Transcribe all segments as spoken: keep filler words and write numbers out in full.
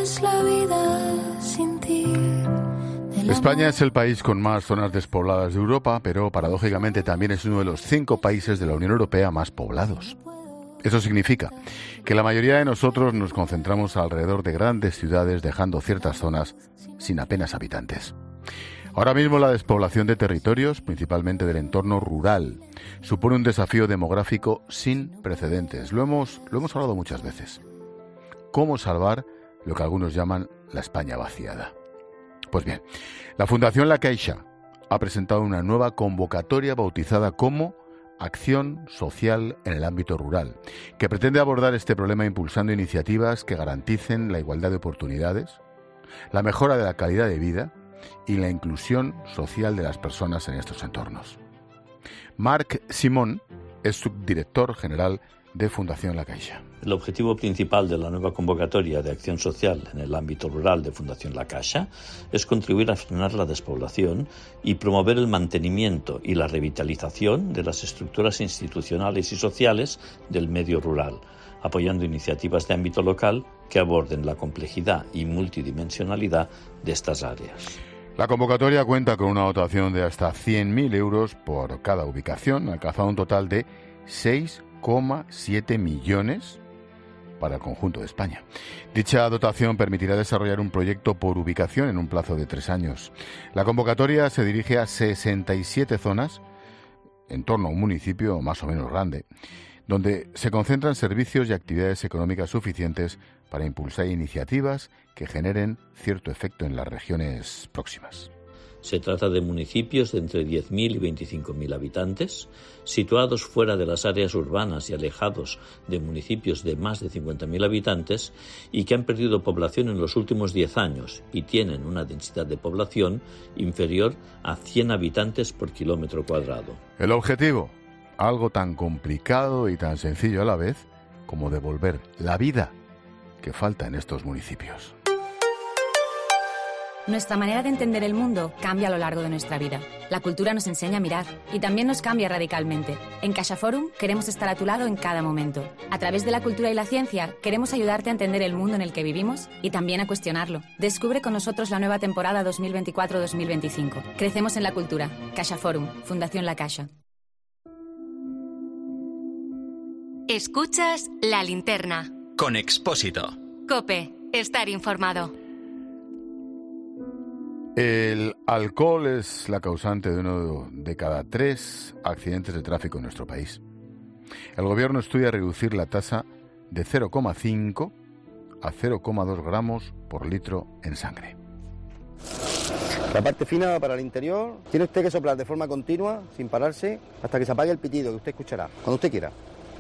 es la vida sin ti? España es el país con más zonas despobladas de Europa, pero paradójicamente también es uno de los cinco países de la Unión Europea más poblados. Eso significa que la mayoría de nosotros nos concentramos alrededor de grandes ciudades, dejando ciertas zonas sin apenas habitantes. Ahora mismo la despoblación de territorios, principalmente del entorno rural, supone un desafío demográfico sin precedentes. Lo hemos, lo hemos hablado muchas veces. ¿Cómo salvar lo que algunos llaman la España vaciada? Pues bien, la Fundación La Caixa ha presentado una nueva convocatoria bautizada como Acción Social en el ámbito rural, que pretende abordar este problema impulsando iniciativas que garanticen la igualdad de oportunidades, la mejora de la calidad de vida y la inclusión social de las personas en estos entornos. Marc Simón es subdirector general de Fundación La Caixa. El objetivo principal de la nueva convocatoria de acción social en el ámbito rural de Fundación La Caixa es contribuir a frenar la despoblación y promover el mantenimiento y la revitalización de las estructuras institucionales y sociales del medio rural, apoyando iniciativas de ámbito local que aborden la complejidad y multidimensionalidad de estas áreas. La convocatoria cuenta con una dotación de hasta cien mil euros por cada ubicación, alcanzando un total de seis coma siete millones para el conjunto de España. Dicha dotación permitirá desarrollar un proyecto por ubicación en un plazo de tres años. La convocatoria se dirige a sesenta y siete zonas en torno a un municipio más o menos grande, donde se concentran servicios y actividades económicas suficientes para impulsar iniciativas que generen cierto efecto en las regiones próximas. Se trata de municipios de entre diez mil y veinticinco mil habitantes, situados fuera de las áreas urbanas y alejados de municipios de más de cincuenta mil habitantes y que han perdido población en los últimos diez años y tienen una densidad de población inferior a cien habitantes por kilómetro cuadrado. El objetivo, algo tan complicado y tan sencillo a la vez como devolver la vida que falta en estos municipios. Nuestra manera de entender el mundo cambia a lo largo de nuestra vida. La cultura nos enseña a mirar y también nos cambia radicalmente. En CaixaForum queremos estar a tu lado en cada momento. A través de la cultura y la ciencia queremos ayudarte a entender el mundo en el que vivimos y también a cuestionarlo. Descubre con nosotros la nueva temporada dos mil veinticuatro dos mil veinticinco. Crecemos en la cultura. CaixaForum, Fundación La Caixa. Escuchas La Linterna. Con Expósito. COPE. Estar informado. El alcohol es la causante de uno de cada tres accidentes de tráfico en nuestro país. El gobierno estudia reducir la tasa de cero coma cinco a cero coma dos gramos por litro en sangre. La parte fina para el interior, tiene usted que soplar de forma continua, sin pararse, hasta que se apague el pitido que usted escuchará, cuando usted quiera.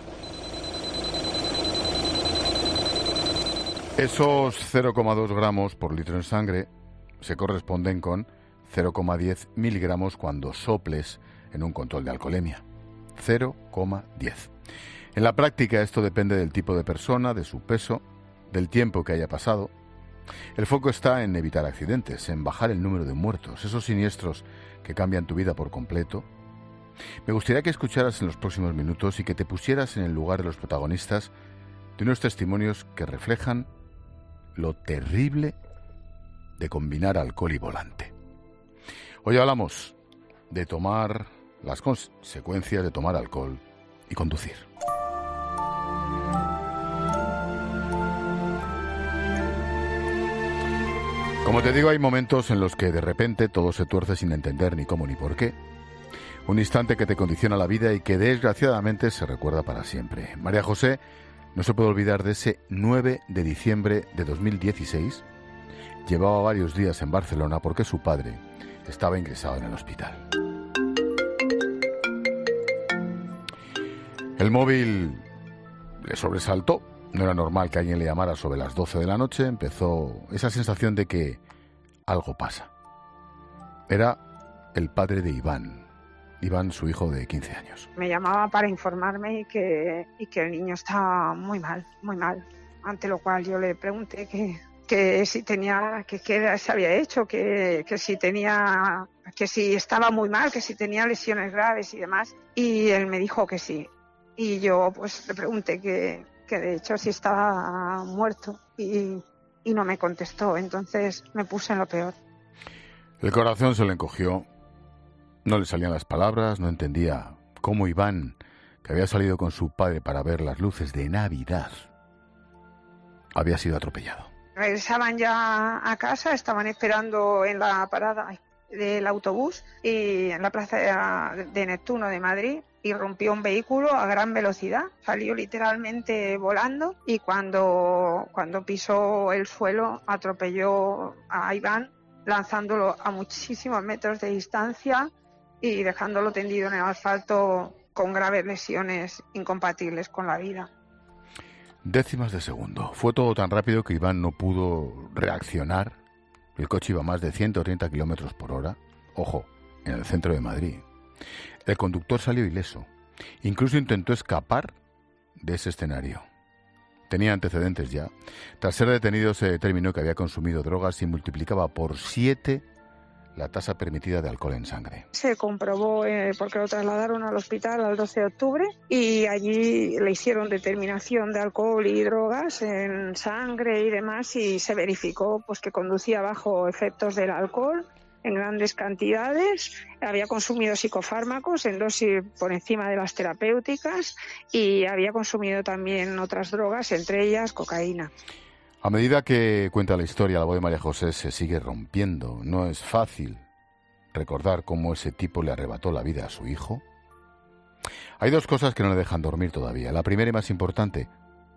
Esos cero coma dos gramos por litro en sangre se corresponden con cero coma diez miligramos cuando soples en un control de alcoholemia. cero coma diez. En la práctica esto depende del tipo de persona, de su peso, del tiempo que haya pasado. El foco está en evitar accidentes, en bajar el número de muertos, esos siniestros que cambian tu vida por completo. Me gustaría que escucharas en los próximos minutos y que te pusieras en el lugar de los protagonistas de unos testimonios que reflejan lo terrible de combinar alcohol y volante. Hoy hablamos de tomar las consecuencias de tomar alcohol y conducir. Como te digo, hay momentos en los que de repente todo se tuerce sin entender ni cómo ni por qué. Un instante que te condiciona la vida y que desgraciadamente se recuerda para siempre. María José no se puede olvidar de ese nueve de diciembre de dos mil dieciséis. Llevaba varios días en Barcelona porque su padre estaba ingresado en el hospital. El móvil le sobresaltó. No era normal que alguien le llamara sobre las doce de la noche. Empezó esa sensación de que algo pasa. Era el padre de Iván. Iván, su hijo de quince años. Me llamaba para informarme y que, y que el niño estaba muy mal, muy mal. Ante lo cual yo le pregunté que... que si tenía, que qué se había hecho, que, que si tenía, que si estaba muy mal, que si tenía lesiones graves y demás. Y él me dijo que sí. Y yo pues le pregunté que, que de hecho si estaba muerto. Y, y no me contestó. Entonces me puse en lo peor. El corazón se le encogió, no le salían las palabras, no entendía cómo Iván, que había salido con su padre para ver las luces de Navidad, había sido atropellado. Regresaban ya a casa, estaban esperando en la parada del autobús y en la plaza de Neptuno de Madrid irrumpió un vehículo a gran velocidad, salió literalmente volando y cuando, cuando pisó el suelo atropelló a Iván, lanzándolo a muchísimos metros de distancia y dejándolo tendido en el asfalto con graves lesiones incompatibles con la vida. Décimas de segundo. Fue todo tan rápido que Iván no pudo reaccionar. El coche iba a más de ciento treinta kilómetros por hora. Ojo, en el centro de Madrid. El conductor salió ileso. Incluso intentó escapar de ese escenario. Tenía antecedentes ya. Tras ser detenido se determinó que había consumido drogas y multiplicaba por siete la tasa permitida de alcohol en sangre. Se comprobó eh, porque lo trasladaron al hospital al doce de octubre y allí le hicieron determinación de alcohol y drogas en sangre y demás y se verificó pues que conducía bajo efectos del alcohol en grandes cantidades, había consumido psicofármacos en dosis por encima de las terapéuticas y había consumido también otras drogas, entre ellas cocaína. A medida que cuenta la historia, la voz de María José se sigue rompiendo. No es fácil recordar cómo ese tipo le arrebató la vida a su hijo. Hay dos cosas que no le dejan dormir todavía. La primera y más importante,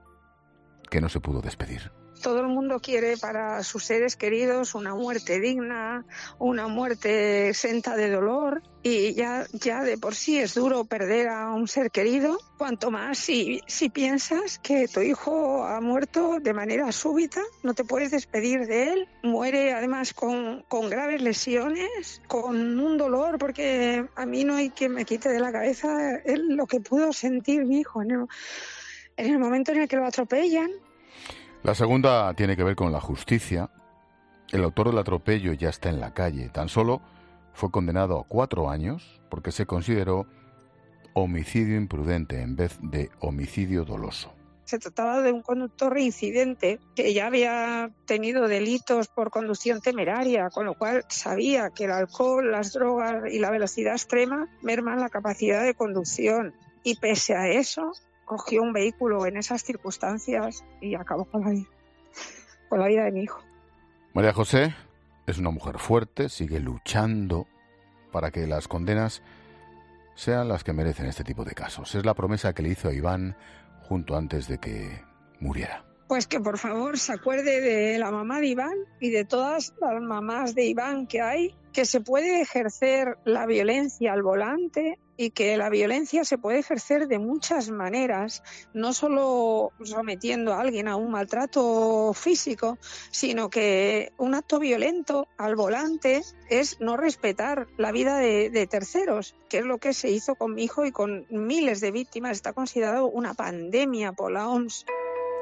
que no se pudo despedir. Todo el mundo quiere para sus seres queridos una muerte digna, una muerte exenta de dolor y ya, ya de por sí es duro perder a un ser querido, cuanto más si, si piensas que tu hijo ha muerto de manera súbita, no te puedes despedir de él, muere además con, con graves lesiones, con un dolor, porque a mí no hay quien me quite de la cabeza él, lo que pudo sentir mi hijo, ¿no? En el momento en el que lo atropellan. La segunda tiene que ver con la justicia. El autor del atropello ya está en la calle. Tan solo fue condenado a cuatro años porque se consideró homicidio imprudente en vez de homicidio doloso. Se trataba de un conductor reincidente que ya había tenido delitos por conducción temeraria, con lo cual sabía que el alcohol, las drogas y la velocidad extrema merman la capacidad de conducción. Y pese a eso, cogió un vehículo en esas circunstancias y acabó con la vida, con la vida de mi hijo. María José es una mujer fuerte, sigue luchando para que las condenas sean las que merecen este tipo de casos. Es la promesa que le hizo a Iván junto antes de que muriera. Pues que por favor se acuerde de la mamá de Iván y de todas las mamás de Iván que hay, que se puede ejercer la violencia al volante y que la violencia se puede ejercer de muchas maneras, no solo sometiendo a alguien a un maltrato físico, sino que un acto violento al volante es no respetar la vida de, de terceros, que es lo que se hizo con mi hijo y con miles de víctimas. Está considerado una pandemia por la O M S.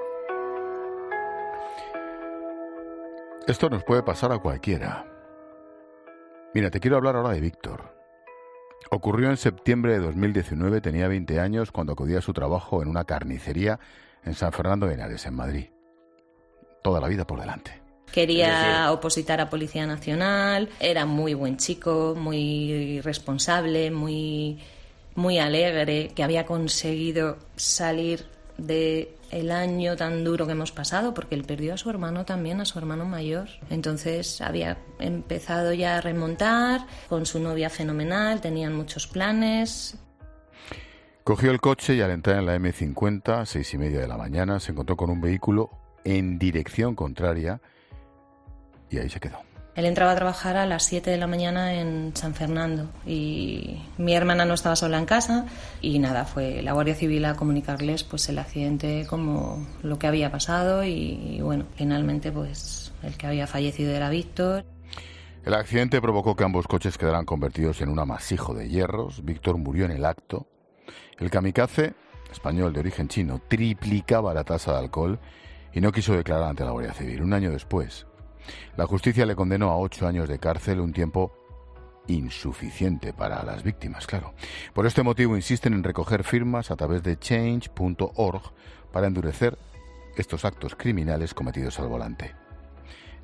Esto nos puede pasar a cualquiera. Mira, te quiero hablar ahora de Víctor. Ocurrió en septiembre de dos mil diecinueve, tenía veinte años cuando acudía a su trabajo en una carnicería en San Fernando de Henares, en Madrid. Toda la vida por delante. Quería opositar a Policía Nacional, era muy buen chico, muy responsable, muy, muy alegre, que había conseguido salir de el año tan duro que hemos pasado, porque él perdió a su hermano también, a su hermano mayor. Entonces había empezado ya a remontar, con su novia fenomenal, tenían muchos planes. Cogió el coche y al entrar en la eme cincuenta, seis y media de la mañana, se encontró con un vehículo en dirección contraria y ahí se quedó. Él entraba a trabajar a las siete de la mañana en San Fernando y mi hermana no estaba sola en casa y nada, fue la Guardia Civil a comunicarles pues el accidente, como lo que había pasado y, y bueno, finalmente pues el que había fallecido era Víctor. El accidente provocó que ambos coches quedaran convertidos en un amasijo de hierros. Víctor murió en el acto. El kamikaze, español de origen chino, triplicaba la tasa de alcohol y no quiso declarar ante la Guardia Civil. Un año después, la justicia le condenó a ocho años de cárcel, un tiempo insuficiente para las víctimas, claro. Por este motivo insisten en recoger firmas a través de change punto org para endurecer estos actos criminales cometidos al volante.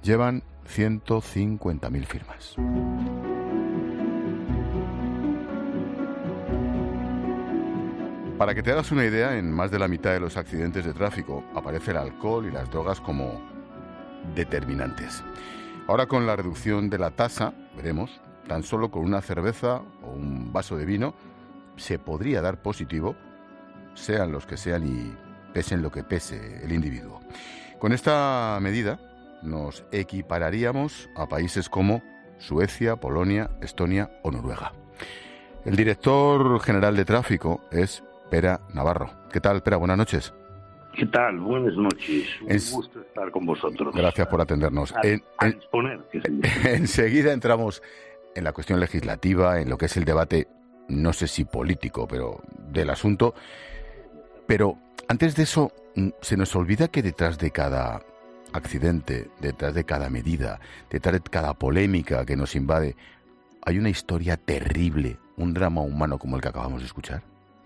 llevan ciento cincuenta mil firmas. Para que te hagas una idea, en más de la mitad de los accidentes de tráfico aparece el alcohol y las drogas como determinantes. Ahora, con la reducción de la tasa, veremos, tan solo con una cerveza o un vaso de vino se podría dar positivo, sean los que sean y pesen lo que pese el individuo. Con esta medida nos equipararíamos a países como Suecia, Polonia, Estonia o Noruega. El director general de tráfico es Pera Navarro. ¿Qué tal, Pera? Buenas noches. ¿Qué tal? Buenas noches. Un Es... gusto estar con vosotros. Gracias por atendernos. A, en, a en... disponer, que se... Enseguida entramos en la cuestión legislativa, en lo que es el debate, no sé si político, pero del asunto. Pero antes de eso, se nos olvida que detrás de cada accidente, detrás de cada medida, detrás de cada polémica que nos invade, hay una historia terrible, un drama humano como el que acabamos de escuchar.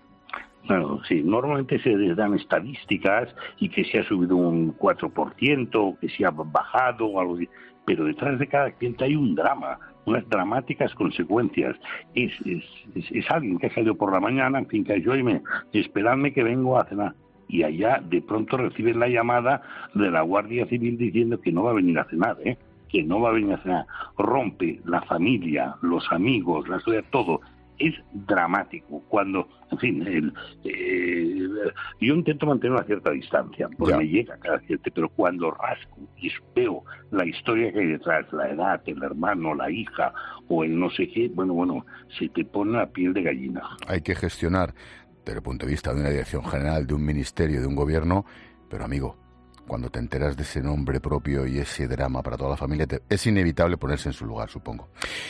Claro, sí, normalmente se les dan estadísticas y que se ha subido un cuatro por ciento, que se ha bajado o algo así, pero detrás de cada accidente hay un drama, unas dramáticas consecuencias. Es, es, es, es alguien que ha salido por la mañana, en fin, que ha dicho, oye, esperadme que vengo a cenar. Y allá de pronto reciben la llamada de la Guardia Civil diciendo que no va a venir a cenar, ¿eh? que no va a venir a cenar. Rompe la familia, los amigos, la sociedad, todo. Es dramático cuando, en fin, el, eh, yo intento mantener una cierta distancia, porque ya. me llega cada accidente, pero cuando rasco y veo la historia que hay detrás, la edad, el hermano, la hija o el no sé qué, bueno, bueno, se te pone la piel de gallina. Hay que gestionar desde el punto de vista de una dirección general, de un ministerio, de un gobierno, pero amigo, cuando te enteras de ese nombre propio y ese drama para toda la familia, te, es inevitable ponerse en su lugar, supongo.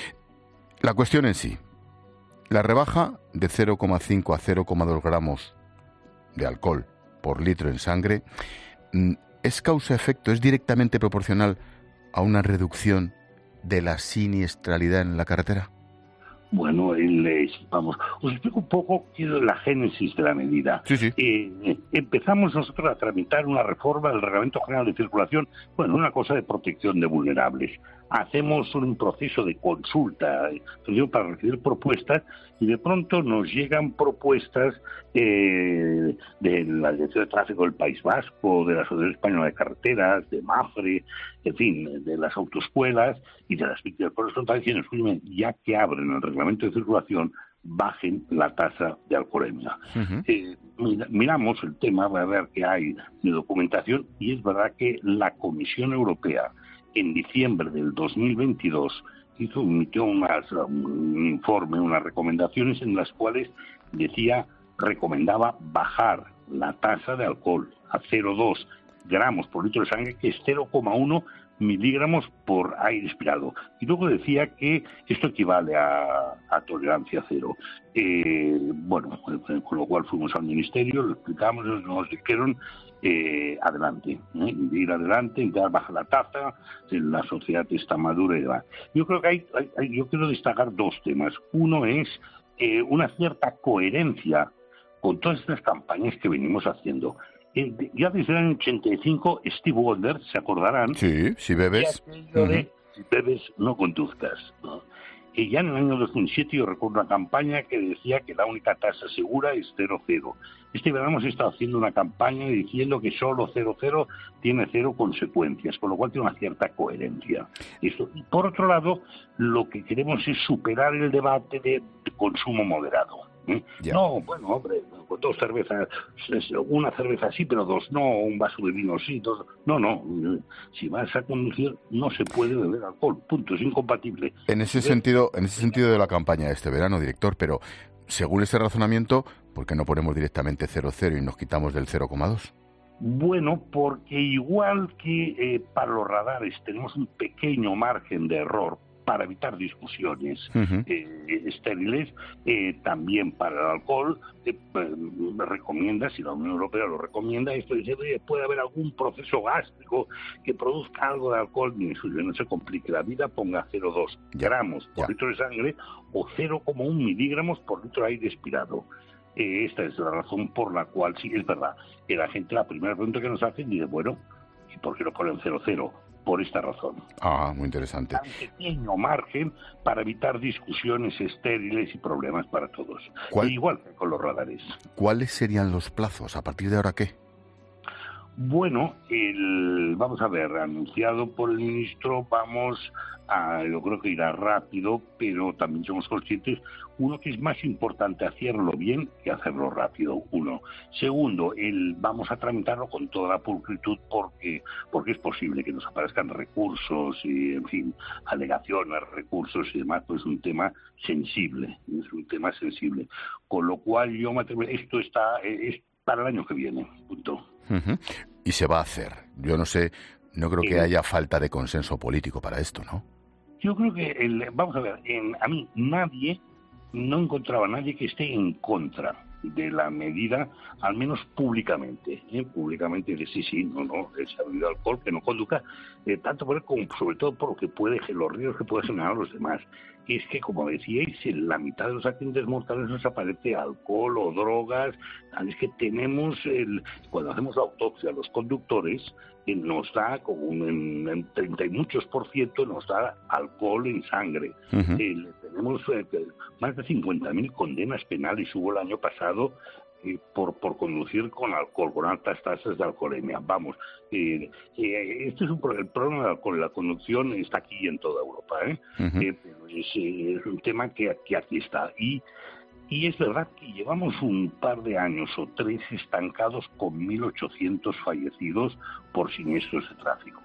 La cuestión en sí. La rebaja de cero coma cinco a cero coma dos gramos de alcohol por litro en sangre es causa-efecto, es directamente proporcional a una reducción de la siniestralidad en la carretera. Bueno, el, vamos, os explico un poco la génesis de la medida. Sí, sí. Eh, empezamos nosotros a tramitar una reforma del Reglamento General de Circulación, bueno, una cosa de protección de vulnerables. Hacemos un proceso de consulta para recibir propuestas y de pronto nos llegan propuestas eh, de la Dirección de Tráfico del País Vasco, de la Asociación Española de Carreteras, de MAFRE, en fin, de las autoescuelas y de las víctimas por los diciendo, escúchame, ya que abren el reglamento de circulación, bajen la tasa de alcoholemia. Uh-huh. Eh, mira, miramos el tema, a ver qué hay de documentación, y es verdad que la Comisión Europea, en diciembre del dos mil veintidós, hizo, emitió unas, un informe, unas recomendaciones en las cuales decía, recomendaba bajar la tasa de alcohol a cero coma dos gramos por litro de sangre, que es cero coma uno miligramos por aire expirado. Y luego decía que esto equivale a, a tolerancia cero. Eh, bueno, con lo cual fuimos al ministerio, lo explicamos, nos dijeron eh, adelante, ¿eh? ir adelante, intentar bajar la tasa, la sociedad está madura y demás. Yo creo que hay, hay, hay yo quiero destacar dos temas. Uno es eh, una cierta coherencia con todas estas campañas que venimos haciendo. Eh, ya desde el año ochenta y cinco, Steve Wonder, se acordarán, sí, si bebes, uh-huh. de, si bebes no conduzcas, ¿no? Y ya en el año dos mil siete yo recuerdo una campaña que decía que la única tasa segura es cero cero. Este verano hemos estado haciendo una campaña diciendo que solo cero cero tiene cero consecuencias, con lo cual tiene una cierta coherencia. Esto. Y por otro lado, lo que queremos es superar el debate de, de consumo moderado. ¿Eh? No, bueno, hombre, con dos cervezas, una cerveza sí, pero dos no, un vaso de vino sí, dos... No, no, si vas a conducir no se puede beber alcohol, punto, es incompatible. En ese sentido, en ese sentido de la campaña de este verano, director, pero según ese razonamiento, ¿por qué no ponemos directamente cero cero y nos quitamos del cero coma dos? Bueno, porque igual que eh, para los radares tenemos un pequeño margen de error, para evitar discusiones uh-huh. eh, estériles, eh, también para el alcohol, eh, me recomienda, si la Unión Europea lo recomienda, esto dice, oye, puede haber algún proceso gástrico que produzca algo de alcohol, ni suyo, no se complique la vida, ponga cero coma dos gramos por litro de sangre o cero coma uno miligramos por litro de aire expirado. Eh, esta es la razón por la cual, sí, es verdad, que la gente, la primera pregunta que nos hacen, dice, bueno, ¿y por qué no ponen cero cero? por esta razón. Ah, muy interesante. Tan pequeño margen para evitar discusiones estériles y problemas para todos. ¿Cuál? E igual que con los radares. ¿Cuáles serían los plazos? ¿A partir de ahora qué? Bueno, el, vamos a ver, anunciado por el ministro, vamos a, yo creo que irá rápido, pero también somos conscientes, uno, que es más importante hacerlo bien que hacerlo rápido, uno. Segundo, el, vamos a tramitarlo con toda la pulcritud porque, porque es posible que nos aparezcan recursos y, en fin, alegaciones, recursos y demás, pues es un tema sensible, es un tema sensible. Con lo cual yo me atrevo, esto está, es para el año que viene, punto. Uh-huh. Y se va a hacer. Yo no sé, no creo que eh, haya falta de consenso político para esto, ¿no? Yo creo que, el, vamos a ver, en, a mí nadie, no encontraba a nadie que esté en contra de la medida, al menos públicamente, ¿eh? Públicamente que sí, sí, no, no, esa bebida de alcohol que no conduzca, eh, tanto por él como sobre todo por lo que puede, los riesgos que puede generar a los demás. Es que, como decíais, en la mitad de los accidentes mortales nos aparece alcohol o drogas. Es que tenemos, el, cuando hacemos la autopsia a los conductores, eh, nos da como un, en, en treinta y muchos por ciento nos da alcohol en sangre. Uh-huh. eh, tenemos eh, más de cincuenta mil condenas penales hubo el año pasado eh, por, por conducir con alcohol, con altas tasas de alcoholemia. Vamos, eh, eh, este es un el problema del alcohol, la conducción está aquí en toda Europa, ¿eh? Uh-huh. eh pero es, eh, es un tema que, que aquí está. Y Y es verdad que llevamos un par de años o tres estancados con mil ochocientos fallecidos por siniestros de tráfico.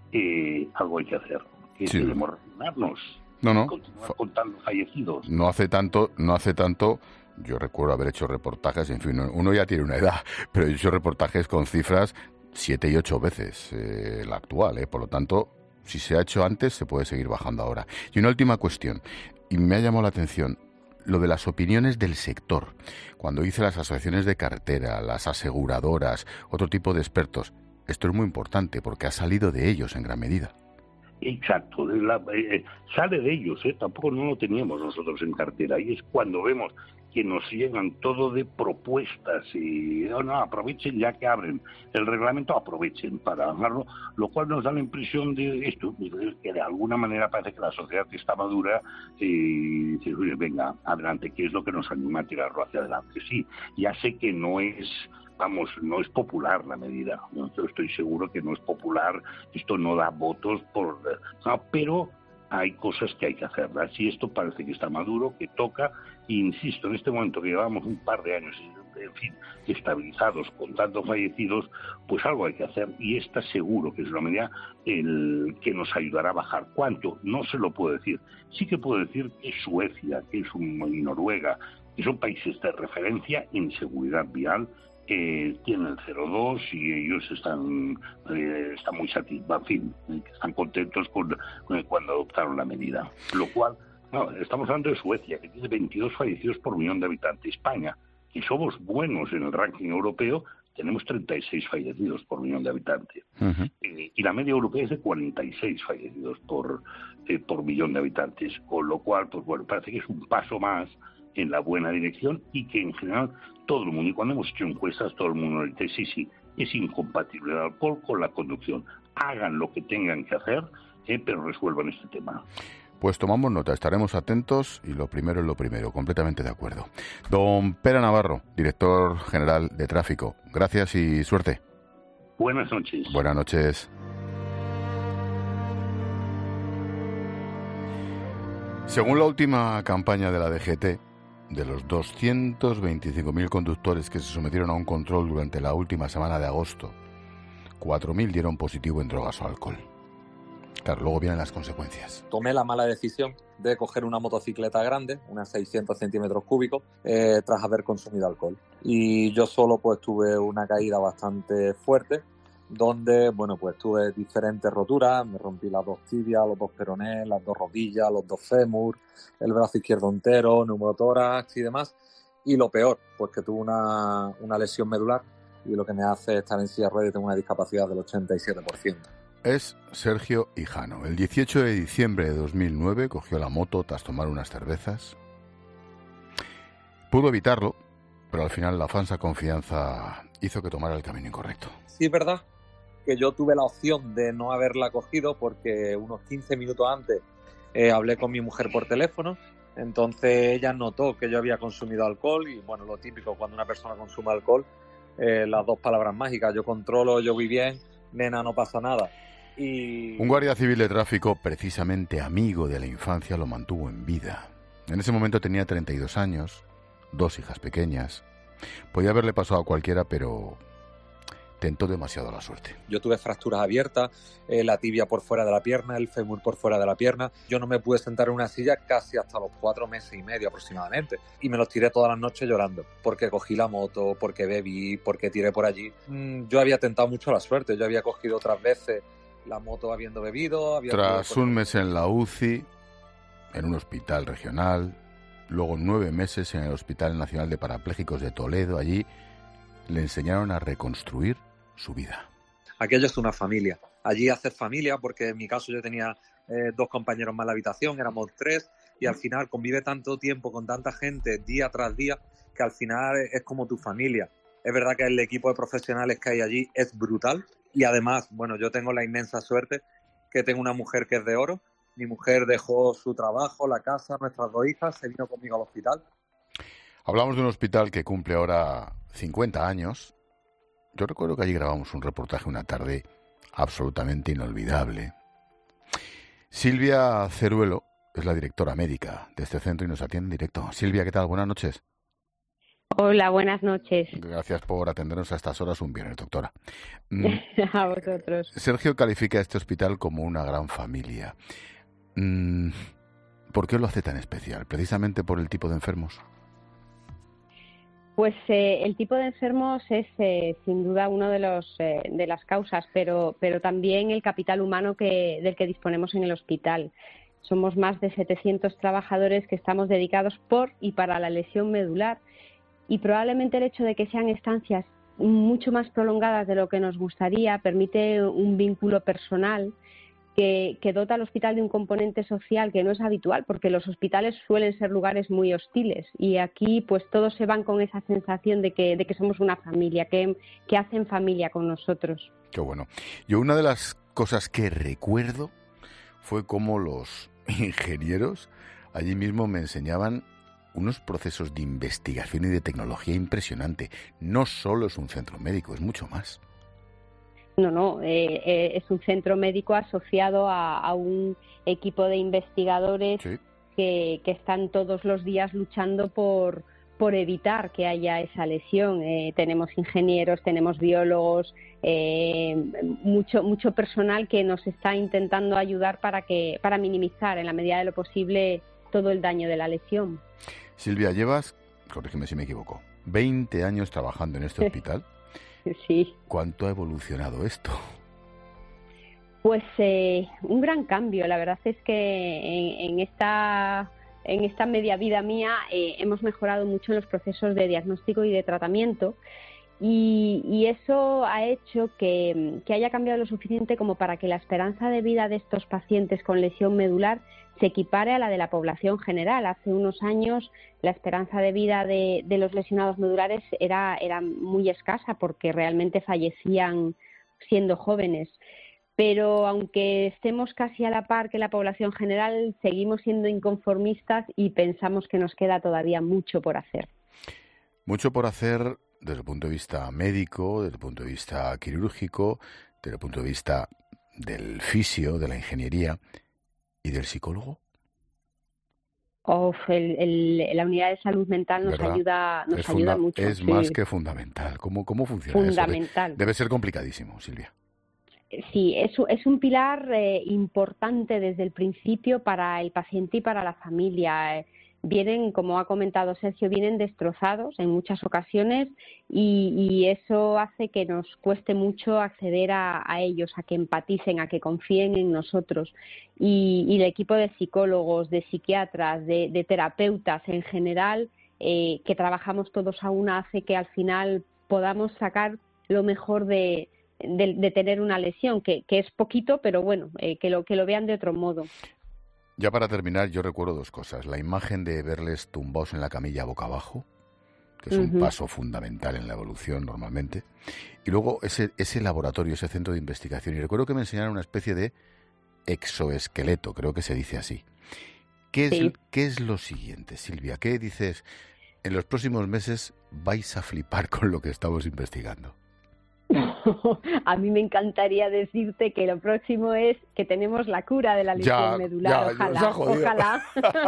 Eh, algo hay que hacer. Que sí. Debemos resignarnos. No, no. Continuar contando fallecidos. No hace tanto, no hace tanto. Yo recuerdo haber hecho reportajes, en fin, uno ya tiene una edad, pero he hecho reportajes con cifras siete y ocho veces eh, la actual, eh, por lo tanto, si se ha hecho antes, se puede seguir bajando ahora. Y una última cuestión, y me ha llamado la atención, lo de las opiniones del sector. Cuando dice las asociaciones de cartera, las aseguradoras, otro tipo de expertos, esto es muy importante porque ha salido de ellos en gran medida. Exacto, la, eh, sale de ellos, ¿eh? Tampoco no lo teníamos nosotros en cartera, y es cuando vemos que nos llegan todo de propuestas y no, no, aprovechen ya que abren el reglamento, aprovechen para hacerlo, lo cual nos da la impresión de esto, que de alguna manera parece que la sociedad está madura y dice, venga, adelante, que es lo que nos anima a tirarlo hacia adelante. Sí, ya sé que no es... Vamos, no es popular la medida. Yo estoy seguro que no es popular. Esto no da votos, por, no, pero hay cosas que hay que hacerlas. Y esto parece que está maduro, que toca. E insisto, en este momento que llevamos un par de años, en fin, estabilizados con tantos fallecidos, pues algo hay que hacer. Y esta seguro que es una medida el, que nos ayudará a bajar. ¿Cuánto? No se lo puedo decir. Sí que puedo decir que Suecia, que es un, y Noruega, que son países de referencia en seguridad vial, Eh, tienen el cero dos y ellos están eh, están muy satisfechos, en fin, eh, están contentos con, con cuando adoptaron la medida. Lo cual, no, estamos hablando de Suecia, que tiene veintidós fallecidos por millón de habitantes. España, que somos buenos en el ranking europeo, tenemos treinta y seis fallecidos por millón de habitantes. Uh-huh. Eh, y la media europea es de cuarenta y seis fallecidos por, eh, por millón de habitantes. Con lo cual, pues bueno, parece que es un paso más en la buena dirección y que en general todo el mundo, y cuando hemos hecho encuestas, todo el mundo dice, sí, sí, es incompatible el alcohol con la conducción. Hagan lo que tengan que hacer, eh, pero resuelvan este tema. Pues tomamos nota, estaremos atentos y lo primero es lo primero, completamente de acuerdo. Don Pere Navarro, director general de Tráfico, gracias y suerte. Buenas noches. Buenas noches. Según la última campaña de la D G T, de los doscientos veinticinco mil conductores que se sometieron a un control durante la última semana de agosto, cuatro mil dieron positivo en drogas o alcohol. Claro, luego vienen las consecuencias. Tomé la mala decisión de coger una motocicleta grande, unas seiscientos centímetros cúbicos, eh, tras haber consumido alcohol. Y yo solo pues tuve una caída bastante fuerte, donde, bueno, pues tuve diferentes roturas, me rompí las dos tibias, los dos peronés, las dos rodillas, los dos fémur, el brazo izquierdo entero, neumotórax y demás. Y lo peor, pues que tuve una, una lesión medular y lo que me hace estar en silla de ruedas y tengo una discapacidad del ochenta y siete por ciento. Es Sergio Hijano. El dieciocho de diciembre de dos mil nueve cogió la moto tras tomar unas cervezas. Pudo evitarlo, pero al final la falsa confianza hizo que tomara el camino incorrecto. Sí, es verdad que yo tuve la opción de no haberla cogido porque unos quince minutos antes eh, hablé con mi mujer por teléfono. Entonces ella notó que yo había consumido alcohol y, bueno, lo típico cuando una persona consume alcohol, eh, las dos palabras mágicas, yo controlo, yo voy bien, nena, no pasa nada. Y... Un guardia civil de tráfico, precisamente amigo de la infancia, lo mantuvo en vida. En ese momento tenía treinta y dos años, dos hijas pequeñas. Podía haberle pasado a cualquiera, pero tentó demasiado la suerte. Yo tuve fracturas abiertas, eh, la tibia por fuera de la pierna, el fémur por fuera de la pierna. Yo no me pude sentar en una silla casi hasta los cuatro meses y medio aproximadamente. Y me los tiré todas las noches llorando, porque cogí la moto, porque bebí, porque tiré por allí. Mm, yo había tentado mucho la suerte, yo había cogido otras veces la moto habiendo bebido. Había Tras un mes en la U C I, en un hospital regional, luego nueve meses en el Hospital Nacional de Parapléjicos de Toledo, allí le enseñaron a reconstruir su vida. Aquello es una familia. Allí haces familia, porque en mi caso yo tenía eh, dos compañeros más en la habitación, éramos tres, y al final convive tanto tiempo con tanta gente día tras día que al final es como tu familia. Es verdad que el equipo de profesionales que hay allí es brutal y además, bueno, yo tengo la inmensa suerte que tengo una mujer que es de oro. Mi mujer dejó su trabajo, la casa, nuestras dos hijas, se vino conmigo al hospital. Hablamos de un hospital que cumple ahora cincuenta años. Yo recuerdo que allí grabamos un reportaje una tarde absolutamente inolvidable. Silvia Ceruelo es la directora médica de este centro y nos atiende en directo. Silvia, ¿qué tal? Buenas noches. Hola, buenas noches. Gracias por atendernos a estas horas un viernes, doctora. A vosotros. Sergio califica a este hospital como una gran familia. ¿Por qué lo hace tan especial? ¿Precisamente por el tipo de enfermos? Pues eh, el tipo de enfermos es eh, sin duda uno de los eh, de las causas, pero pero también el capital humano que del que disponemos en el hospital. Somos más de setecientos trabajadores que estamos dedicados por y para la lesión medular y probablemente el hecho de que sean estancias mucho más prolongadas de lo que nos gustaría permite un vínculo personal que, que dota al hospital de un componente social que no es habitual, porque los hospitales suelen ser lugares muy hostiles y aquí pues todos se van con esa sensación de que, de que somos una familia, que, que hacen familia con nosotros. Qué bueno. Yo una de las cosas que recuerdo fue cómo los ingenieros allí mismo me enseñaban unos procesos de investigación y de tecnología impresionante. No solo es un centro médico, es mucho más. No, no, eh, eh, es un centro médico asociado a, a un equipo de investigadores sí. que, que están todos los días luchando por, por evitar que haya esa lesión. Eh, tenemos ingenieros, tenemos biólogos, eh, mucho, mucho personal que nos está intentando ayudar para, que, para minimizar en la medida de lo posible todo el daño de la lesión. Silvia, llevas, corrígeme si me equivoco, veinte años trabajando en este hospital. Sí. ¿Cuánto ha evolucionado esto? Pues eh, un gran cambio. La verdad es que en, en esta en esta media vida mía eh, hemos mejorado mucho en los procesos de diagnóstico y de tratamiento y, y eso ha hecho que, que haya cambiado lo suficiente como para que la esperanza de vida de estos pacientes con lesión medular se equipare a la de la población general. Hace unos años la esperanza de vida de, de los lesionados medulares era, era muy escasa porque realmente fallecían siendo jóvenes. Pero aunque estemos casi a la par que la población general, seguimos siendo inconformistas y pensamos que nos queda todavía mucho por hacer. Mucho por hacer desde el punto de vista médico, desde el punto de vista quirúrgico, desde el punto de vista del fisio, de la ingeniería. ¿Y del psicólogo? Oh, el, el, la unidad de salud mental nos ¿verdad? ayuda nos es ayuda funda- mucho. Es sí. más que fundamental. ¿Cómo, cómo funciona fundamental. eso? Debe ser complicadísimo, Silvia. Sí, es, es un pilar eh, importante desde el principio para el paciente y para la familia. Vienen, como ha comentado Sergio, vienen destrozados en muchas ocasiones y, y eso hace que nos cueste mucho acceder a, a ellos, a que empaticen, a que confíen en nosotros. Y, y el equipo de psicólogos, de psiquiatras, de, de terapeutas en general, eh, que trabajamos todos a una, hace que al final podamos sacar lo mejor de, de, de tener una lesión, que, que es poquito, pero bueno, eh, que, lo, que lo vean de otro modo. Ya para terminar, yo recuerdo dos cosas. La imagen de verles tumbados en la camilla boca abajo, que es Uh-huh. un paso fundamental en la evolución normalmente, y luego ese, ese laboratorio, ese centro de investigación. Y recuerdo que me enseñaron una especie de exoesqueleto, creo que se dice así. ¿Qué es, Sí. ¿qué es lo siguiente, Silvia? ¿Qué dices? En los próximos meses vais a flipar con lo que estamos investigando. A mí me encantaría decirte que lo próximo es que tenemos la cura de la lesión Ya, medular. ya, ojalá, se ha jodido. ojalá.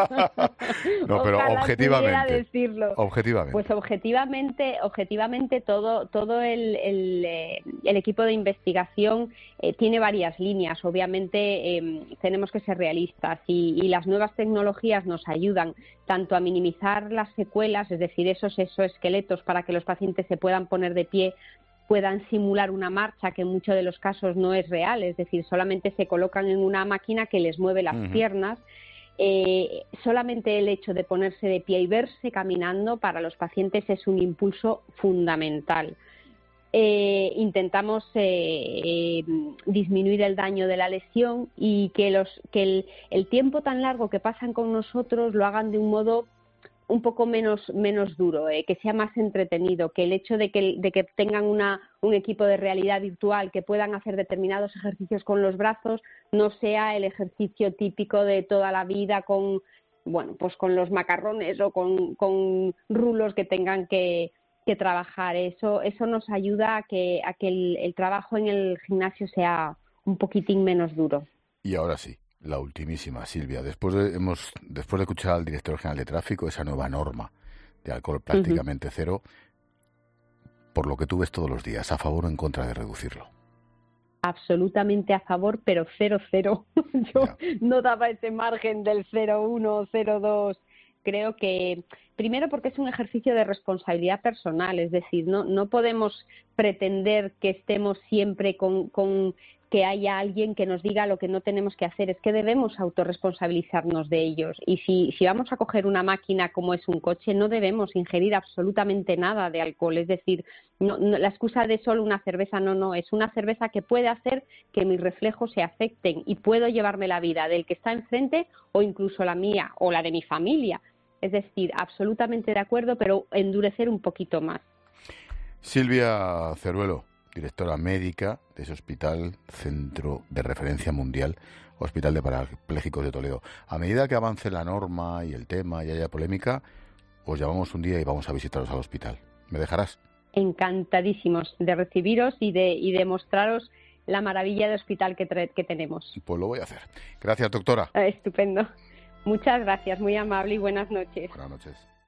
No, pero Ojalá objetivamente. pudiera decirlo. Objetivamente. Pues objetivamente, objetivamente todo, todo el, el, eh, el equipo de investigación eh, tiene varias líneas. Obviamente eh, tenemos que ser realistas y, y las nuevas tecnologías nos ayudan tanto a minimizar las secuelas, es decir, esos exoesqueletos para que los pacientes se puedan poner de pie, puedan simular una marcha que en muchos de los casos no es real, es decir, solamente se colocan en una máquina que les mueve las Uh-huh. piernas. Eh, solamente el hecho de ponerse de pie y verse caminando para los pacientes es un impulso fundamental. Eh, intentamos eh, eh, disminuir el daño de la lesión y que, los, que el, el tiempo tan largo que pasan con nosotros lo hagan de un modo un poco menos menos duro, eh, que sea más entretenido, que el hecho de que, de que tengan una, un equipo de realidad virtual, que puedan hacer determinados ejercicios con los brazos, no sea el ejercicio típico de toda la vida con, bueno, pues con los macarrones o con, con rulos que tengan que, que trabajar. Eso, eso nos ayuda a que, a que el, el trabajo en el gimnasio sea un poquitín menos duro. Y ahora sí, la ultimísima, Silvia. Después de, hemos, después de escuchar al director general de tráfico, esa nueva norma de alcohol prácticamente uh-huh. cero, por lo que tú ves todos los días, ¿a favor o en contra de reducirlo? Absolutamente a favor, pero cero cero. Yo Ya. no daba ese margen del cero uno, cero dos. Creo que, primero porque es un ejercicio de responsabilidad personal, es decir, no, no podemos pretender que estemos siempre con, con que haya alguien que nos diga lo que no tenemos que hacer, es que debemos autorresponsabilizarnos de ellos. Y si, si vamos a coger una máquina como es un coche, no debemos ingerir absolutamente nada de alcohol, es decir, no, no, la excusa de solo una cerveza, no, no, es una cerveza que puede hacer que mis reflejos se afecten y puedo llevarme la vida del que está enfrente o incluso la mía o la de mi familia. Es decir, absolutamente de acuerdo, pero endurecer un poquito más. Silvia Ceruelo, directora médica de ese hospital, centro de referencia mundial, Hospital de Parapléjicos de Toledo. A medida que avance la norma y el tema y haya polémica, os llamamos un día y vamos a visitaros al hospital. ¿Me dejarás? Encantadísimos de recibiros y de, y de mostraros la maravilla de hospital que, que tenemos. Pues lo voy a hacer. Gracias, doctora. Estupendo. Muchas gracias, muy amable y buenas noches. Buenas noches.